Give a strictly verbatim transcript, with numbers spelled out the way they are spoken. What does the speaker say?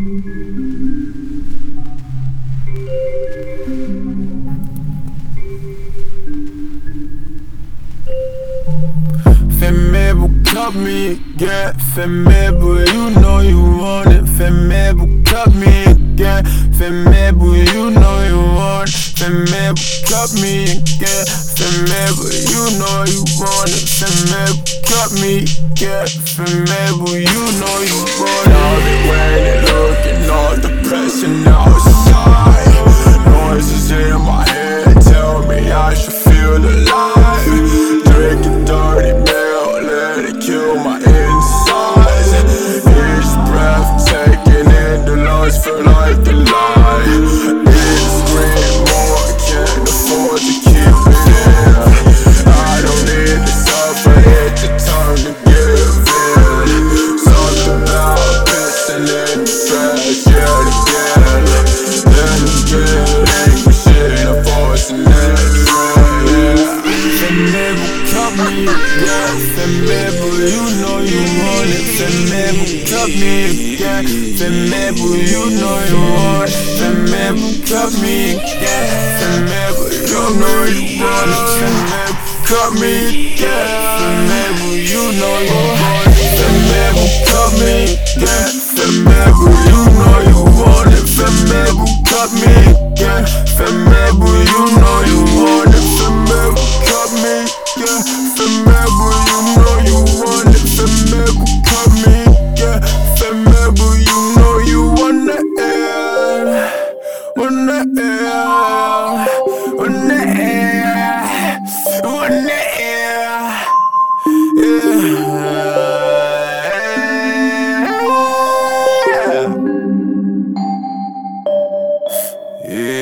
Cut me again, Femebo, you know you want it. Femebo, cut me again, Femebo, you know you want it. Femebo, cut me again, Femebo, you know you want it. Femebo, cut me again, Femebo, you know you want it. I've been waiting, looking all the pressing outside. Noises in my head tell me I should feel alive. Drinking dirty milk, let it kill my insides. Each breath taken in the lungs feel like a lie. Need to scream more, I can't afford to keep it in. I don't need to suffer, it's the time to give in. Something about pissing in the trash yet again. Then again, angry shit, a voice in that train. Femebo, cut me again, Femebo, you know you want it. Femebo, cut me again, Femebo, you know you want it. Femebo, cut me again, Femebo, you know you want it. Femebo, cut me again, Femebo, you know you want it. Femebo, cut me again, Femebo, you know you want it. Femebo, cut me again, Femebo, you know you want it. Femebo, cut me again, Femebo, you know you want it. Femebo, cut me again, Femebo, you know you want it. Want it, want it, want it, yeah. Yeah.